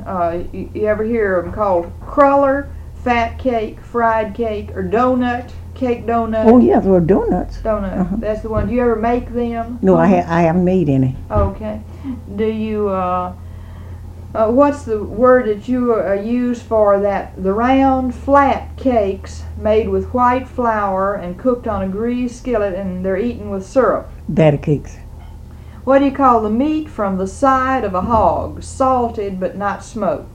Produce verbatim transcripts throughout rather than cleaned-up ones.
Uh, you, you ever hear them called cruller, fat cake, fried cake, or donut? Cake donut? Oh, yeah, there were donuts. Donut. Uh-huh. That's the one. Do you ever make them? No, I, ha- I haven't made any. Okay. Do you, uh, uh, what's the word that you uh, use for that? The round, flat cakes made with white flour and cooked on a greased skillet, and they're eaten with syrup. Batter cakes. What do you call the meat from the side of a hog, salted but not smoked?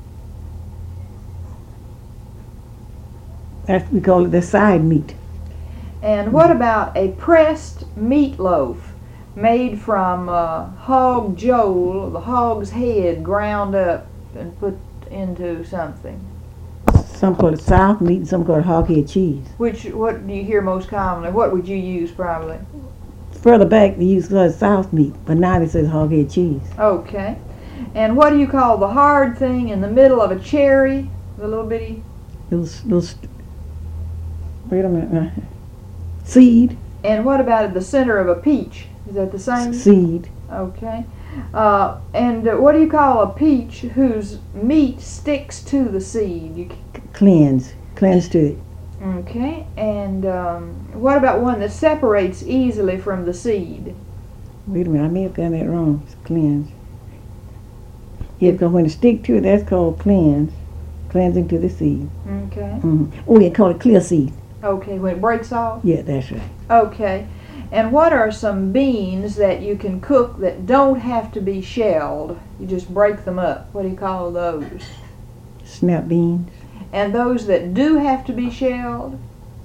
That's, we call it the side meat. And what about a pressed meatloaf made from uh, hog jowl, the hog's head ground up and put into something? Some call it south meat and some call it hoghead cheese. Which, what do you hear most commonly? What would you use probably? Further back they used to call it south meat, but now they say hoghead cheese. Okay. And what do you call the hard thing in the middle of a cherry? The little bitty... Little, little, st- wait a minute. Uh, seed. And what about at the center of a peach? Is that the same? Seed. Okay. Uh, and uh, what do you call a peach whose meat sticks to the seed? You c- Cleanse. Cleanse to it. okay. And um, what about one that separates easily from the seed? Wait a minute, I may have gotten that wrong. It's cleanse. Yeah, because when it stick to it, that's called cleanse. Cleansing to the seed. Okay. Mm-hmm. Oh, yeah, call it clear seed. Okay, when it breaks off? Yeah, that's right. Okay. And what are some beans that you can cook that don't have to be shelled? You just break them up. What do you call those? Snap beans. And those that do have to be shelled?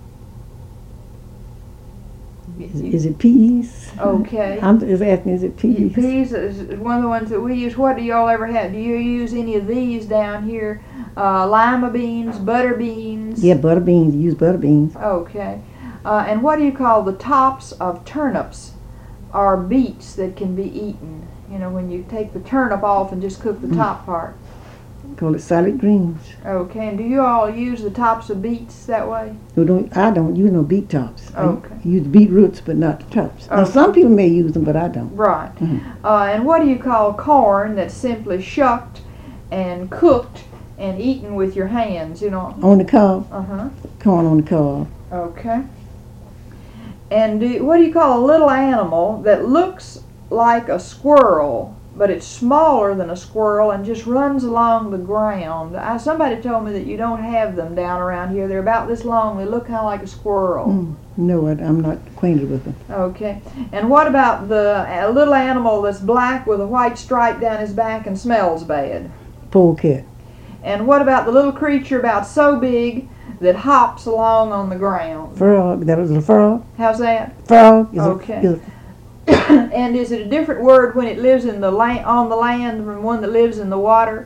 Is, is it peas? Okay. I'm just asking, is it peas? Peas is one of the ones that we use. What do y'all ever have? Do you use any of these down here? Uh, lima beans, butter beans? Yeah, butter beans. You use butter beans. Okay. Uh, and what do you call the tops of turnips or beets that can be eaten? You know, when you take the turnip off and just cook the Mm. top part. Call it salad greens. Okay. And do you all use the tops of beets that way? No, don't, I don't use no beet tops. Okay. I use beet roots, but not the tops. Now, Okay. some people may use them, but I don't. Right. Mhm. Uh, and what do you call corn that's simply shucked and cooked and eaten with your hands, you know? On the cob, Uh-huh. corn on the cob. Okay. And do, what do you call a little animal that looks like a squirrel, but it's smaller than a squirrel and just runs along the ground? I, somebody told me that you don't have them down around here. They're about this long. They look kind of like a squirrel. Mm, no, I, I'm not acquainted with them. Okay. And what about the a little animal that's black with a white stripe down his back and smells bad? Polecat. And what about the little creature about so big that hops along on the ground? Frog. That was a frog. How's that? Frog is Okay. a, is And is it a different word when it lives in the land, on the land from one that lives in the water?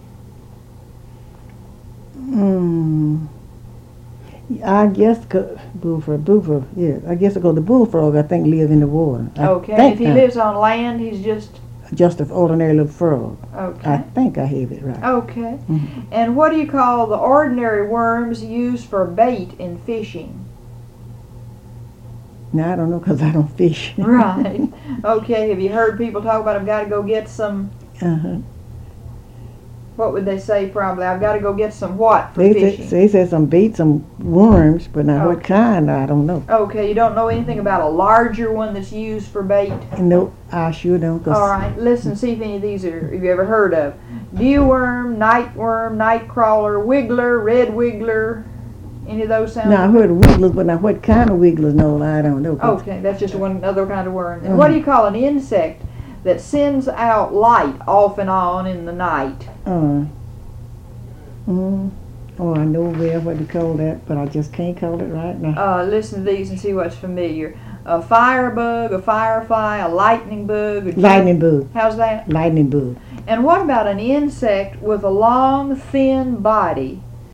Mm, I guess co- bullfrog, bullfrog. Yeah, I guess because the bullfrog I think live in the water. I Okay. think If he I- lives on land, he's just just an ordinary little frog. I okay. think I have it right. Okay. Mhm. And what do you call the ordinary worms used for bait in fishing? Now I don't know because I don't fish. Right. Okay. Have you heard people talk about I've got to go get some? uh-huh. What would they say? Probably I've got to go get some what for They fishing? said, they said some bait, some worms, but now what Okay. kind I don't know. Okay. You don't know anything about a larger one that's used for bait? No, I sure don't. 'Cause All right, listen, see if any of these are have you ever heard of. Dew worm, night worm, night crawler, wiggler, red wiggler. Any of those sound? Now I heard of wigglers, but now what kind of wigglers? No, I don't know. 'Cause Okay, that's just one other kind of worm. And what do you call an insect that sends out light off and on in the night? Uh, mm, oh, I know well what to call that, but I just can't call it right now. Uh, listen to these and see what's familiar. A firebug, a firefly, a lightning bug. A June- Lightning bug. How's that? Lightning bug. And what about an insect with a long, thin body